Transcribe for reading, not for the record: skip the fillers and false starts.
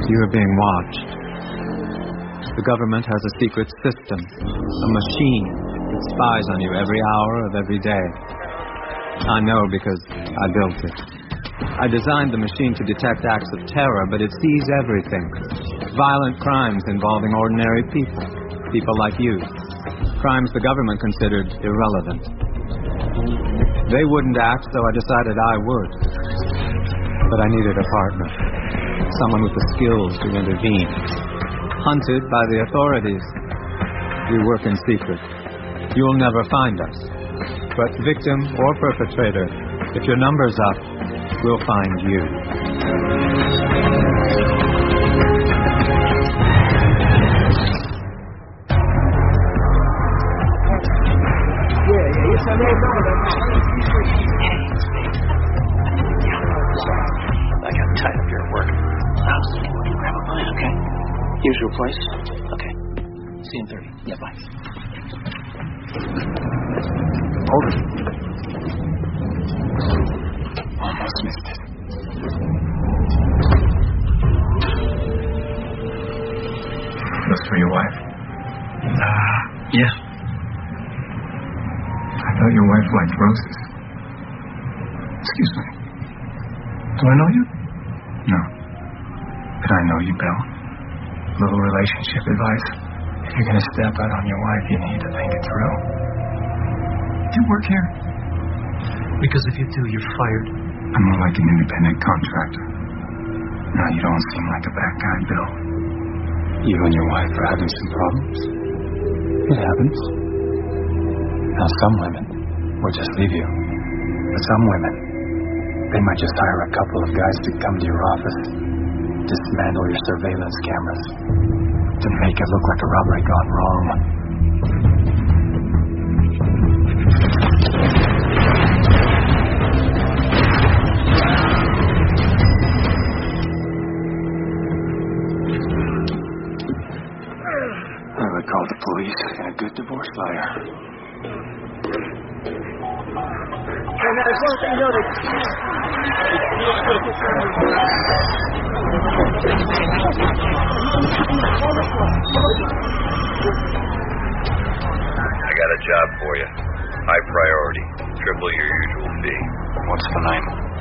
You are being watched. The government has a secret system, a machine that spies on you every hour of every day. I know because I built it. I designed the machine to detect acts of terror, but it sees everything. Violent crimes involving ordinary people, people like you. Crimes the government considered irrelevant. They wouldn't act, so I decided I would. But I needed a partner, someone with the skills to intervene. Hunted by the authorities. We work in secret. You'll never find us. But victim or perpetrator, if your number's up, we'll find you. I got tired of your work. Grab a line, okay? Usual place? Okay. See you in 30. Yeah, bye. Hold it. Almost missed it. Those for your wife? Yeah. I thought your wife liked roses. Excuse me. Do I know you? No. But I know you, Bill. Little relationship advice. If you're going to step out on your wife, you need to think it through. Do you work here? Because if you do, you're fired. I'm more like an independent contractor. No, you don't seem like a bad guy, Bill. You and your wife are having some problems. It happens. Now, some women will just leave you. But some women, they might just hire a couple of guys to come to your office, dismantle your surveillance cameras, to make it look like a robbery gone wrong. I would call the police and a good divorce lawyer. And there's one thing you I got a job for you. High priority. Triple your usual fee. What's the name?